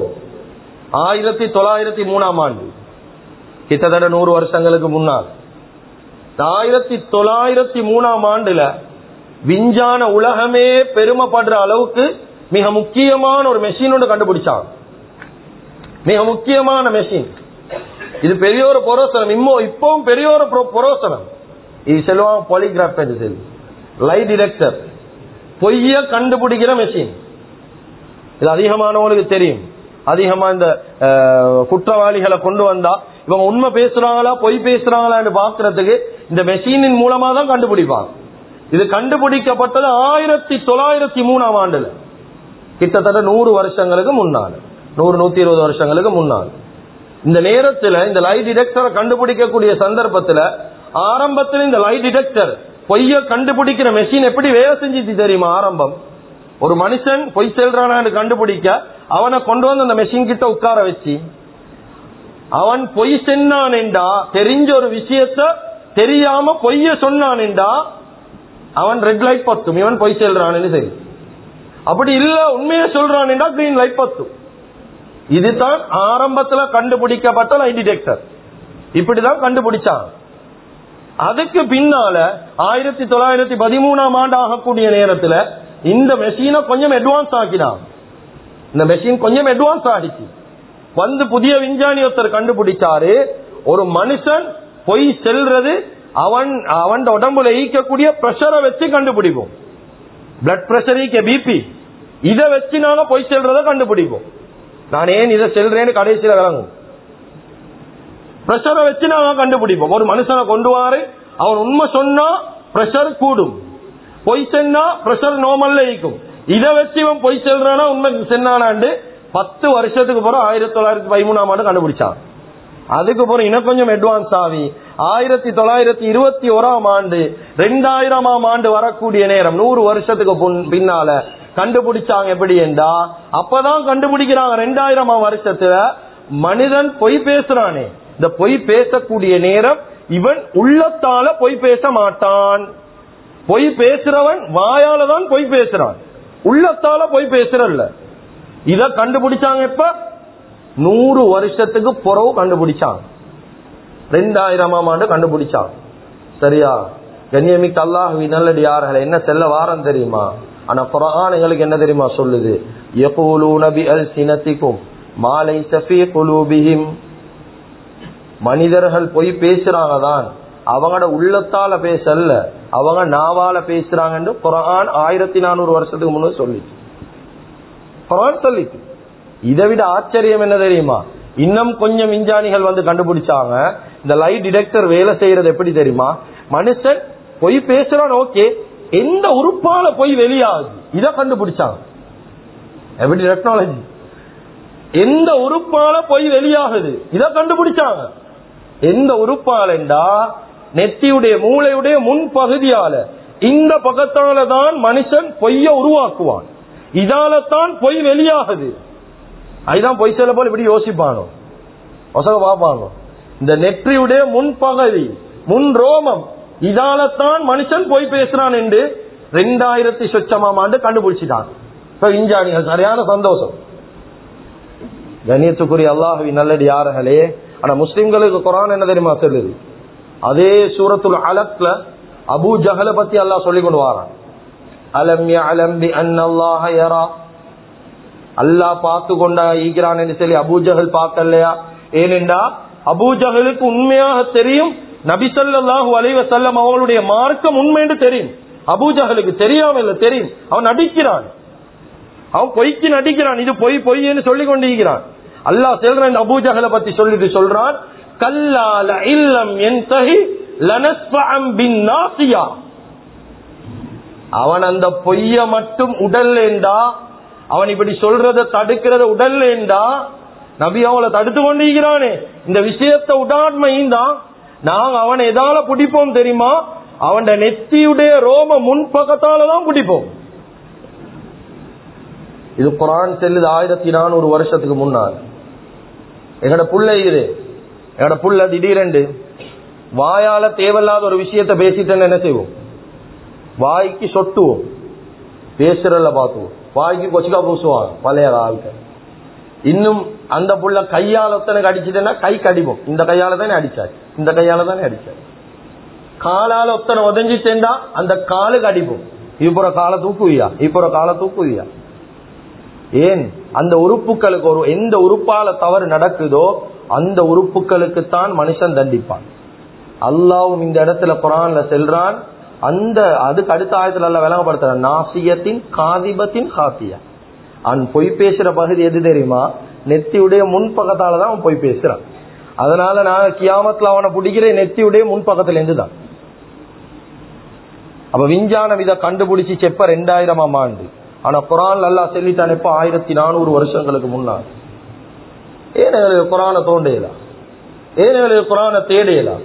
1903 ஆண்டு, கிட்டத்தட்ட 100 வருஷங்களுக்கு முன்னால், 1903 ஆண்டுல விஞ்ஞான உலகமே பெருமைப்படுற அளவுக்கு மிக முக்கியமான ஒரு மெஷின் ஒன்று கண்டுபிடிச்சாங்க. மிக முக்கியமான மெஷின் இது, பெரிய ஒரு புரோசனம், இப்பவும் பெரிய ஒரு புரோசனம். இது சொல்லுவாங்க பாலிகிராஃப், லை டிடெக்டர், பொய்ய கண்டுபிடிக்கிற மெஷின். இது அதிகமானவங்களுக்கு தெரியும். அதிகமா இந்த குற்றவாளிகளை கொண்டு வந்தா இவங்க உண்மை பேசுறாங்களா பொய் பேசுறாங்களான்னு பாக்குறதுக்கு இந்த மெஷினின் மூலமா தான் கண்டுபிடிப்பாங்க. இது கண்டுபிடிக்கப்பட்டது 1903ஆம் ஆண்டுல, கிட்டத்தட்ட 100 வருஷங்களுக்கு முன்னால, 100-120 வருஷங்களுக்கு முன்னால். இந்த நேரத்துல இந்த லை டிடெக்டரை கண்டுபிடிக்கக்கூடிய சந்தர்ப்பத்துல ஆரம்பத்துல இந்த லை டிடெக்டர் பொய்ய கண்டுபிடிக்கிற மெஷின் எப்படி வேலை செஞ்சிச்சு தெரியுமா? ஆரம்பம் ஒரு மனுஷன் பொய் செல்றானு கண்டுபிடிக்க அவனை கொண்டு வந்து அந்த மெஷின் கிட்ட உட்கார வச்சு அவன் பொய் சொன்னான்டா, தெரிஞ்ச ஒரு விஷயத்த தெரியாம பொய்ய சொன்னான்டா அவன் ரெட் லைட் பத்தும், இவன் பொய் செல்றான்னு சரி. அப்படி இல்ல உண்மையை சொல்றான்டா கிரீன் லைட் பத்தும். இதுதான் ஆரம்பத்துல கண்டுபிடிக்கப்பட்ட லை டிடெக்டர். இப்படிதான் கண்டுபிடிச்சாங்க. அதுக்கு பின்னால 1913ஆம் ஆண்டு ஆகக்கூடிய நேரத்துல இந்த மெஷினை கொஞ்சம் அட்வான்ஸ் ஆக்கினான். இந்த மெஷின் கொஞ்சம் அட்வான்ஸ் ஆகிச்சு. வந்து புதிய விஞ்ஞானி ஒருத்தர் கண்டுபிடிச்சாரு, ஒரு மனுஷன் பொய் செல்றது அவன் உடம்புல ஈக்கக்கூடிய பிரஷரை வச்சு கண்டுபிடிப்போம். பிளட் பிரஷர் ஈக்க பிபி, இதை வச்சு நாங்க பொய் செல்றத கண்டுபிடிப்போம். நான் ஏன் இதை செல்றேன்னு கடைசியில விளங்கும். பிரஷரை வச்சு நாங்க கண்டுபிடிப்போம். ஒரு மனுஷனை கொண்டு வாரு, அவன் உண்மை சொன்னா பிரஷர் கூடும், பொய் சென்னா பிரஷர் நார்மல்ல ஈக்கும். இதை வச்சு இவன் பொய் செல்றானா உண்மை சென்னானாண்டு 10 வருஷத்துக்கு பிறகு 1913ஆம் ஆண்டு கண்டுபிடிச்சான். அதுக்கு பிறகு இன்னும் கொஞ்சம் அட்வான்ஸ் ஆகி 1921ஆம் ஆண்டு 2000ஆம் ஆண்டு வரக்கூடிய நேரம் 100 வருஷத்துக்கு பின்னால கண்டுபிடிச்சாங்க. எப்படி என்றா அப்பதான் கண்டுபிடிக்கிறாங்க 2000ஆம் வருஷத்துல மனிதன் பொய் பேசுறானே, இந்த பொய் பேசக்கூடிய நேரம் இவன் உள்ளத்தால பொய் பேச மாட்டான். பொய் பேசுறவன் வாயால தான் பொய் பேசுறான், உள்ளத்தால பொய் பேசுறல்ல. இத கண்டுபிடிச்சாங்க எப்ப? 100 வருஷத்துக்கு பிறகு கண்டுபிடிச்சாங்க. 2000ஆம் ஆண்டு கண்டுபிடிச்சாங்க. சரியா? கண்ணியமிக்க அல்லாஹ்வின் நல்லடியார்களே, என்ன செல்ல வாரம் தெரியுமா? ஆனா குர்ஆன் எங்களுக்கு என்ன தெரியுமா சொல்லுது? யகூலூன பிஅல்சினதிகும் மா லைஸ ஃபீ குலூபிஹிம். மனிதர்கள் பொய் பேசுறாங்க தான், அவங்களோட உள்ளத்தால பேசல, அவங்க நாவால பேசுறாங்கன்னு குர்ஆன் 1400 வருஷத்துக்கு முன்னாடி சொல்லிச்சு. குர்ஆன் சொல்லிச்சு. இதை விட ஆச்சரியம் என்ன தெரியுமா? இன்னும் கொஞ்சம் விஞ்ஞானிகள் வந்து கண்டுபிடிச்சாங்க. இந்த லை டிடெக்டர் வேலை செய்யறது எப்படி தெரியுமா? மனுஷன் பொய் பேசுறான், ஓகே, எந்த உறுப்பால பொய் வெளியாகுது இத கண்டுபிடிச்சாங்க. எப்படி டெக்னாலஜி, எந்த உறுப்பால பொய் வெளியாகுது இத கண்டுபிடிச்சாங்க. எந்த உறுப்பாலண்டா நெத்தியுடைய மூளையுடைய முன்பகுதியால, இந்த பக்கத்தால தான் மனுஷன் பொய்ய உருவாக்குவான், இதால தான் பொய் வெளியாகுது. அதுதான் பொய் சொல்ல போல இப்படி யோசிப்பானோ, ஒசக பாப்பானோ. இந்த நெற்றியுடைய முன்பகுதி, முன் ரோமம், இதாலத்தான் மனுஷன் பொய் பேசுறான் என்று 2000ஆம் ஆண்டு கண்டுபிடிச்சிட்டான். இப்ப விஞ்ஞானிகள் சரியான சந்தோஷம். கண்ணியத்துக்குரிய அல்லாஹ்வின் நல்லடியார்களே, ஆனா முஸ்லிம்களுக்கு குர்ஆன் என்ன தெரியுமா சொல்லுது? அதே சூரத்துல் அலக்ல அபூ ஜஹல பத்தி அல்லாஹ் சொல்லி கொண்டு வரான். அலம் யஅலம் பி அன்னல்லாஹ யரா, அல்லாஹ் பார்த்து கொண்டா ஈக்கிறான் என்று சொல்லி அபூ ஜஹல் பார்க்கலையா? ஏனென்றா அபூ ஜஹலுக்கு உண்மையாக தெரியும் நபி ஸல்லல்லாஹு அலைஹி வஸல்லம் அவங்களுடைய மார்க்கம் உண்மை என்று தெரியும். அபூ ஜஹலுக்கு தெரியாம இல்ல, தெரியும். அவன் நடிக்கிறான், அவன் பொய்க்கு நடிக்கிறான், இது பொய் பொய்ன்னு சொல்லி கொண்டிருக்கிறான். அல்லாஹ் சொல்றான் அபூ ஜஹலை பத்தி சொல்லிட்டு சொல்றான், கல்லா லஇல்லம் யன்தஹி லனஸ்ஃபஅம் பின்னாசியா. அவன் அந்த பொய்ய மட்டும் உடல்லேண்டா, அவன் இப்படி சொல்றத தடுக்கிறத உடல்லேண்டா, நபி அவளை தடுத்து கொண்டிருக்கிறானே, இந்த விஷயத்தை உடாண்மையும் தான் நாங்க அவனை எதால பிடிப்போம் தெரியுமா? அவன் நெத்தியுடைய ரோம முன்பக்கத்தாலதான் பிடிப்போம். இது குர்ஆன் செல்லுது 1400 வருஷத்துக்கு முன்னால். எங்கட புள்ள இது, எங்கட புள்ள திடீரென்று வாயால தேவையில்லாத ஒரு விஷயத்த பேசிட்டேன்னு என்ன செய்வோம்? வாய்க்கு சொட்டுவோம், பேசுறல பார்த்துவோம், வாய்க்கு கொச்சிக்கா பூசுவாங்க பழைய ஆளுக்கு. இன்னும் அந்த புள்ள கையால ஒத்தனைக்கு அடிச்சுட்டேன்னா கை கடிப்போம், இந்த கையால தானே அடிச்சாரு, இந்த கையால தானே அடிச்சாரு. காலால ஒத்தனை உதஞ்சிட்டேன்டா அந்த காலுக்கு அடிப்போம், இப்போற காலை தூக்குவியா, இப்போற காலை தூக்குவியா. ஏன்? அந்த உறுப்புகளுக்கு ஒரு எந்த உறுப்பால தவறு நடக்குதோ அந்த உறுப்புகளுக்கு தான் மனுஷன் தண்டிப்பான். அல்லாஹ்வும் இந்த இடத்துல குர்ஆன்ல செல்றான். அந்த அதுக்கு அடுத்த ஆயத்துல எல்லாம் விளங்கப்படுத்துறான், நாசியத்தின் காதிபத்தின் காத்தியா. பொய் பேசுற பகுதி எது தெரியுமா? நெத்தியுடைய முன்பக்கத்தாலதான் அவன் பொய் பேசுறான். அதனால நான் கியாமத்துல அவனை பிடிக்கிறேன் நெத்தியுடைய முன்பக்கத்துல இருந்துதான். அப்ப விஞ்ஞானம் இதை கண்டுபிடிச்சு செப்ப 2000ஆம் ஆண்டு. ஆனா குரான் அல்லாஹ் சொல்லிட்டான் எப்ப? 1400 வருஷங்களுக்கு முன்னாள். ஏன் எங்களுக்கு குரானை தோண்டையலாம்? ஏன் எங்களுக்கு குரானை தேடையலாம்?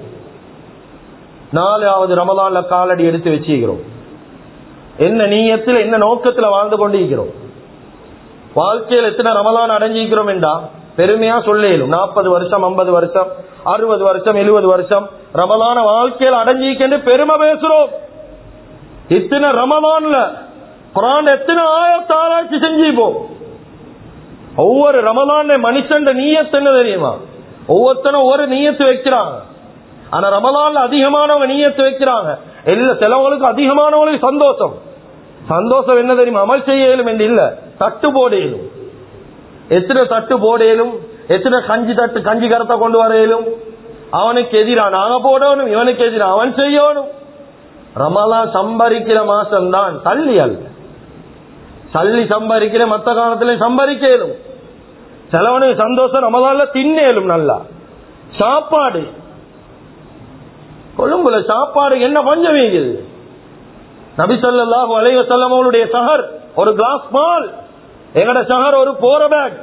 4வது ரமலான்ல காலடி எடுத்து வச்சுக்கிறோம். என்ன நீயத்தில் என்ன நோக்கத்துல வாழ்ந்து கொண்டிருக்கிறோம்? வாழ்க்கையில் எத்தனை ரமலான் அடைஞ்சிக்கிறோம் என்றா பெருமையா சொல்லும். 40 வருஷம் 50 வருஷம் 60 வருஷம் 70 வருஷம் ரமலான வாழ்க்கையில் அடைஞ்சிக்கின்ற பெருமை பேசுறோம். இத்தனை ரமலான்ல குரான் எத்தனை ஆயத்தை ஆராய்ச்சி செஞ்சுப்போம். ஒவ்வொரு ரமலான் மனுஷன் நீயத்து என்ன தெரியுமா? ஒவ்வொருத்தனும் ஒவ்வொரு நீயத்து வைக்கிறாங்க. ஆனா ரமலான்ல அதிகமானவங்க நீயத்து வைக்கிறாங்க. எல்லா சிலவங்களுக்கு அதிகமானவங்களுக்கு சந்தோஷம் என்ன தெரியுமா? அமல் செய்ய இயலும் என்று இல்ல, தட்டு போட இயலும். எத்தனை தட்டு போட இயலும், எத்தனை கஞ்சி கரத்தை கொண்டு வர இயலும். அவனுக்கு எதிரா நாங்க போடணும், இவனுக்கு எதிரா அவன் செய்யணும். ரமலான் சம்பாதிக்கிற மாசம் தான், தள்ளி அல்ல. சல்லி சம்பாதிக்கிற மத்த காலத்துல சம்பாதிக்க இயலும். சிலவனுக்கு சந்தோஷம் ரமலான்ல தின்னேலும். நல்லா சாப்பாடு, கொழும்புல சாப்பாடு என்ன பஞ்சம் இருக்குது. நபி ஸல்லல்லாஹு அலைஹி வஸல்லம் அவருடைய சஹர் ஒரு கிளாஸ் பால், எங்கட சஹர் ஒரு போற பேக்.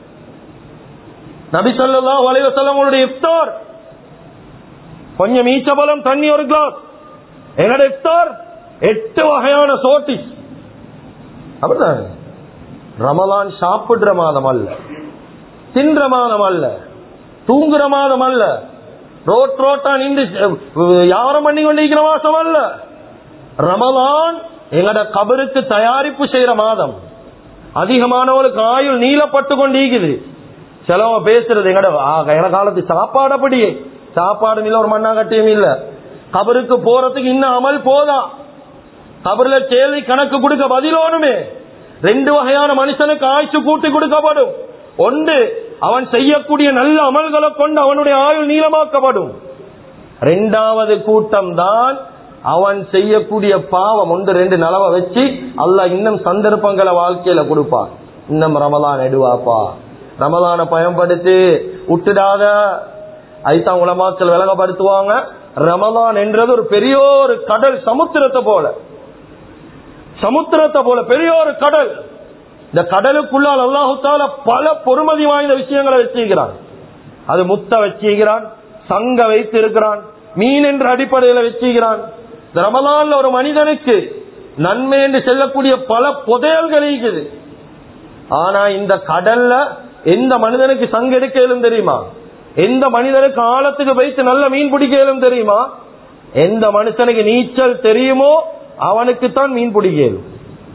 நபி ஸல்லல்லாஹு அலைஹி வஸல்லம் அவருடைய இஃப்தார் கொஞ்சம் ஈச்சபலம் தண்ணி ஒரு கிளாஸ். எங்கட இஃப்தார் 8 வகையான சோட்டிஸ். அப்படிதான். ரமலான் சாப்பிடுற மாதம் அல்ல, தின்ற மாதம் அல்ல, தூங்குற மாதம் அல்ல, ரோட்டா நின்று யாரும் பண்ணி கொண்டிருக்கிற மாசம் அல்ல. ரமலான் எங்கட கபருக்கு தயாரிப்பு செய்யற மாதம். அதிகமானவர்களுக்கு ஆயுள் நீளப்பட்டு கொண்டிருக்குது. சிலவங்க பேசுறது எங்கட காலத்து சாப்பாடு அப்படியே சாப்பாடும் இல்ல, ஒரு மண்ணாங்கட்டியும் இல்ல. கபருக்கு போறதுக்கு இன்னும் அமல் போதா. கபர்ல கேள்வி கணக்கு கொடுக்க பதிலோனுமே. 2 வகையான மனுஷனுக்கு ஆயுசு கூட்டி கொடுக்கப்படும். ஒன்று, அவன் செய்யக்கூடிய நல்ல அமல்களை கொண்டு அவனுடைய ஆயுள் நீளமாக்கப்படும். 2வது கூட்டம் தான் அவன் செய்யக்கூடிய பாவம் 1-2 நலவை வச்சு அல்லாஹ் இன்னும் சந்தர்ப்பங்களை வாழ்க்கையில கொடுப்பான். இன்னும் ரமலான் எடுவாப்பா, ரமலான பயன்படுத்தி விட்டுடாத. ஐத்தான் உலமாக்கள் விலகப்படுத்துவாங்க. ரமலான் என்றது ஒரு பெரிய ஒரு கடல், சமுத்திரத்தை போல பெரிய ஒரு கடல். இந்த கடலுக்குள்ளால் அல்லாஹு தஆலா பல பொறுமதி வாய்ந்த விஷயங்களை வச்சிருக்கிறான். அது முத்த வச்சிருக்கிறான், சங்க வைத்து இருக்கிறான், மீன் என்ற அடிப்படையில் வச்சிருக்கிறான். ரமலான்ல ஒரு மனிதனுக்கு நன்மை என்று செல்லக்கூடிய பல புதையல்கள் இருக்குது. ஆனா இந்த கடல்ல எந்த மனிதனுக்கு சங்க எடுக்க இயலும் தெரியுமா? எந்த மனிதனுக்கு ஆழத்துக்கு வைத்து நல்ல மீன் பிடிக்க இயலும் தெரியுமா? எந்த மனுஷனுக்கு நீச்சல் தெரியுமோ அவனுக்குத்தான் மீன் பிடிக்க இயலும்.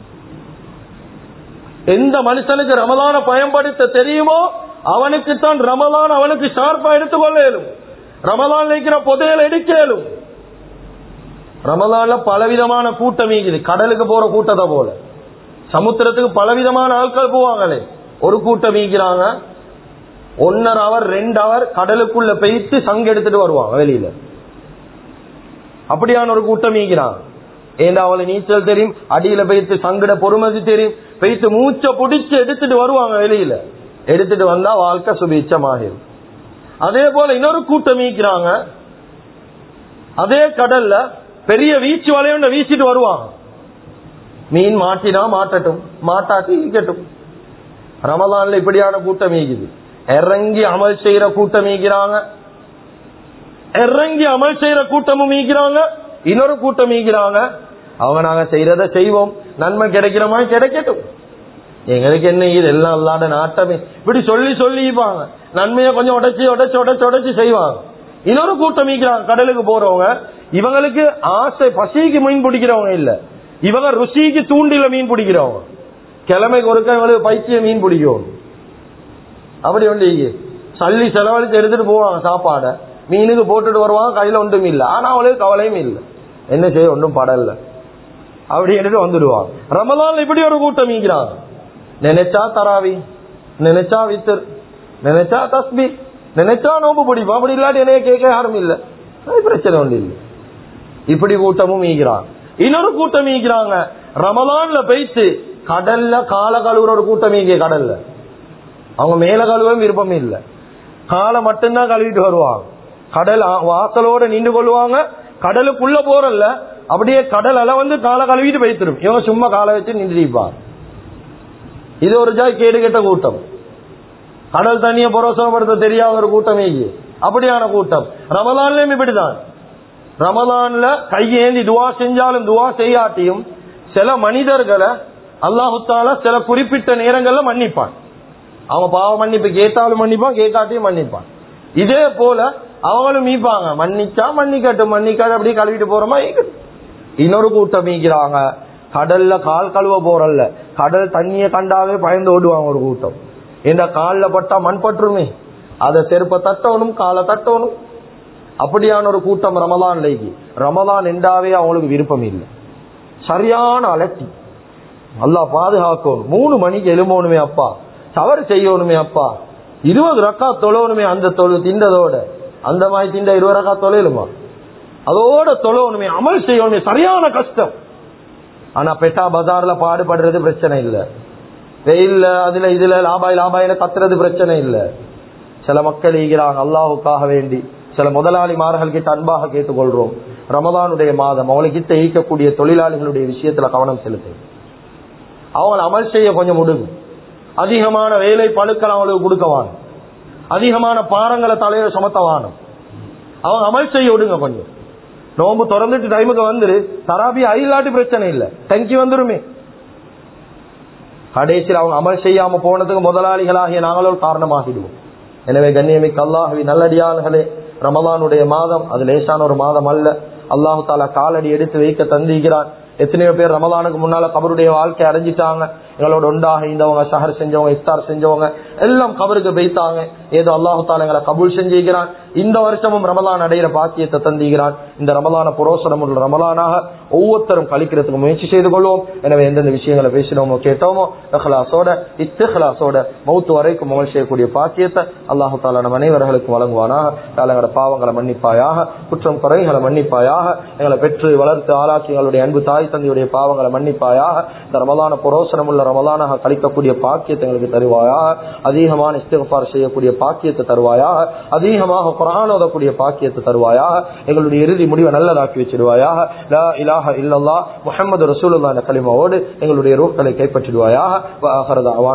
எந்த மனுஷனுக்கு ரமலான பயன்படுத்த தெரியுமோ அவனுக்குத்தான் ரமலான் அவனுக்கு ஷார்ப்பா எடுத்துக்கொள்ள இயலும். ரமலான் இருக்கிற புதையல் எடுக்க இயலும். ரமலான்ல பலவிதமான கூட்டம் இருக்குது. கடலுக்கு போற கூட்டத்தை போல சமுத்திரத்துக்கு பலவிதமான ஆட்கள் போவாங்களே. ஒரு கூட்டம் ஈக்கிறாங்க, 1.5 hour 2 hour கடலுக்குள்ள போயிட்டு சங்கு எடுத்துட்டு வருவாங்க வெளியில. அப்படியான ஒரு கூட்டம் ஈக்கிறாங்க. ஏன்னா அவளை நீச்சல் தெரியும், அடியில போயிட்டு சங்கட பொறுமதி தெரியும், போயிட்டு மூச்சை பிடிச்சு எடுத்துட்டு வருவாங்க வெளியில. எடுத்துட்டு வந்தா வாழ்க்கை சுபீட்சமாகும். அதே போல இன்னொரு கூட்டம் ஈக்கிறாங்க. அதே கடல்ல பெரிய வீச்சு வலையுண்ட வீசிட்டு வருவாங்க. மீன் மாட்டினா மாட்டட்டும், மாட்டாட்டி ஈக்கட்டும். ரமலான்ல இப்படியான கூட்டம் ஈக்குது. இறங்கி அமல் செய்யற கூட்டம் ஈக்கிறாங்க, இறங்கி அமல் செய்யற கூட்டமும் ஈக்கிறாங்க. இன்னொரு கூட்டம் ஈக்கிறாங்க, அவங்க நாங்க செய்யறத செய்வோம், நன்மை கிடைக்கிற மாதிரி கிடைக்கட்டும், எங்களுக்கு என்ன இது எல்லாம் இல்லாத நாட்டமே, இப்படி சொல்லி சொல்லிப்பாங்க. நன்மையை கொஞ்சம் உடைச்சு செய்வாங்க. இன்னொரு கூட்டம் ஈக்கிறாங்க, கடலுக்கு போறவங்க. இவங்களுக்கு ஆசை பசிக்கு மீன் பிடிக்கிறவங்க இல்ல, இவங்க ருசிக்கு தூண்டில மீன் பிடிக்கிறவங்க. கிழமைக்கு ஒருக்க இவங்களுக்கு பைத்திய மீன் பிடிக்கும். அப்படி ஒன்று சல்லி செலவழிச்சு எடுத்துட்டு போவாங்க சாப்பாட, மீனுக்கு போட்டுட்டு வருவாங்க, கையில ஒன்றும் இல்லை. ஆனா அவளுக்கு கவலையும் இல்லை, என்ன செய்ய ஒன்றும் படல, அப்படி எடுத்து வந்துடுவாங்க. ரமலான்ல இப்படி ஒரு கூட்டம் ஈக்கிறாங்க. நினைச்சா தராவி, நினைச்சா வித்தர், நினைச்சா தஸ்பி, நினைச்சா நோம்பு பிடிப்போம். அப்படி இல்லாட்டி என்னைய கேட்க யாரும் இல்லை, பிரச்சனை ஒன்று இல்லை. இப்படி கூட்டமும் ஈக்கிறாங்க. இன்னொரு கூட்டம் ஈக்கிறாங்க, ரமலான்ல போயிட்டு கடல்ல கால கழுவுற ஒரு கூட்டமே இங்கே கடல்ல. அவங்க மேல கழுவும் விருப்பம் இல்லை, காலை மட்டும்தான் கழுவிட்டு வருவாங்க. கடல் வாசலோட நின்று கொள்வாங்க, கடலுக்குள்ள போறல்ல அப்படியே கடல் அலை வந்து காலை கழுவிட்டு போய்த்திரும். இவங்க சும்மா காலை வச்சு நின்றுப்பாங்க. இது ஒரு ஜாய் கேடு கெட்ட கூட்டம். கடல் தண்ணியை புரோசனப்படுத்த தெரியாத ஒரு கூட்டமே அப்படியான கூட்டம். ரமலான்லயும் இப்படிதான். ரமலான்ல கையேந்தி துவா செஞ்சாலும் துவா செய்யாட்டியும் சில மனிதர்களை அல்லாஹு தஆலா சில குறிப்பிட்ட நேரங்கள்ல மன்னிப்பான். அவங்க பாவ மன்னிப்பு கேட்டாலும் மன்னிப்பான், கேட்காட்டியும் மன்னிப்பான். இதே போல அவங்களும் மீப்பாங்க, மன்னிச்சா மன்னிக்கட்டும், மன்னிக்காது அப்படியே கழுவிட்டு போறோமா. இன்னொரு கூட்டம் மீக்கிறாங்க, கடல்ல கால் கழுவ போறல்ல, கடல் தண்ணியை கண்டாவே பயந்து ஓடுவாங்க ஒரு கூட்டம். இந்த காலில் பட்டா மண் பற்றுமே, அதை செருப்ப தட்டணும், காலை தட்டணும். அப்படியான ஒரு கூட்டம் ரமலான்லைக்கு. ரமலான் என்றாவே அவங்களுக்கு விருப்பம் இல்லை, சரியான அலட்டி. அல்லாஹ் பாதுகாக்கணும். 3 மணிக்கு எழும்பணுமே அப்பா, தவறு செய்யணுமே அப்பா, 20 ரக்காத் தொழணுமே, அந்த திண்டதோட அந்த மாதிரி திண்ட 20 ரக்காத் தொழைலுமா, அதோட தொழணுமே, அமல் செய்யணுமே, சரியான கஷ்டம். ஆனா பெட்டா பஜார்ல பாடுபடுறது பிரச்சனை இல்லை, வெயில்ல அதுல இதுல லாபாயில கத்துறது பிரச்சனை இல்லை. சில மக்கள் ஈகிறாங்க அல்லாஹுக்காக வேண்டி. சில முதலாளிமார்கள் கிட்ட அன்பாக கேட்டுக்கொள்றோம், ரமதானுடைய மாதம் அவங்களுக்கு ஈக்கக்கூடிய தொழிலாளிகளுடைய விஷயத்துல கவனம் செலுத்து. அவங்களை அமல் செய்ய கொஞ்சம் முடுங்க. அதிகமான வேலை பழுக்கள் அவங்களுக்கு கொடுக்கவான, அதிகமான பாரங்களை தலையில சுமத்தவான, அவங்க அமல் செய்ய விடுங்க கொஞ்சம். நோம்பு திறந்துட்டு டைமுக்கு வந்துரு, தராபி அயிலாட்டி பிரச்சனை இல்லை, டங்கி வந்துருமே. கடைசியில் அவங்க அமல் செய்யாம போனதுக்கு முதலாளிகளாகிய நாங்களும் காரணமாகிடுவோம். எனவே கண்ணியமிக்க அல்லாஹ்வின் நல்லடியார்களே, ரமலானுடைய மாதம் அது லேசான ஒரு மாதம் அல்ல. அல்லாஹு தாலா காலடி எடுத்து வைக்க தந்திருக்கிறான். எத்தனையோ பேர் ரமலானுக்கு முன்னால கபருடைய வாழ்க்கை அடைஞ்சிட்டாங்க. எங்களோட ஒன்றாக இருந்தவங்க, சஹர் செஞ்சவங்க, இஃப்தார் செஞ்சவங்க எல்லாம் கபருக்கு போய்த்தாங்க. ஏதோ அல்லாஹு தாலா எங்களை கபூல் செஞ்சுக்கிறான். இந்த வருஷமும் ரமலான் அடைகிற பாக்கியத்தை தந்திக்கிறான். இந்த ரமலான புரோசனம் உள்ள ரமலானாக ஒவ்வொருத்தரும் கழிக்கிறதுக்கு முயற்சி செய்து கொள்வோம். எனவே எந்தெந்த விஷயங்களை பேசினோமோ கேட்டோமோ இஹ்லாஸோட இஸ்திக்லாஸோட மௌத்து வரைக்கும் அமல் செய்யக்கூடிய பாக்கியத்தை அல்லாஹு தாலா நம் அனைவர்களுக்கும் வழங்குவானாக. எங்களோட பாவங்களை மன்னிப்பாயாக, குற்றம் குறைகளை மன்னிப்பாயாக. எங்களை பெற்று வளர்த்து ஆளாக்கி எங்களுடைய அன்பு தாய் தந்தையுடைய பாவங்களை மன்னிப்பாயாக. இந்த ரமலான புரோசனம் உள்ள ரமலானாக கழிக்கக்கூடிய பாக்கியத்தை எங்களுக்கு தருவாயாக. அதிகமான இஸ்திக்ஃபார் செய்யக்கூடிய பாக்கியத்தை தருவாயாக. அதிகமாக குர்ஆன் ஓதக்கூடிய பாக்கியத்தை தருவாயாக. எங்களுடைய இறுதி முடிவை நல்லதாக்கி வச்சிடுவாயாக. லா இலாஹ இல்லல்லாஹ் முஹம்மது ரசூலுல்லாஹ் என்ற கலிமாவோடு எங்களுடைய ரூஹ்களை கைப்பற்றிடுவாயாக.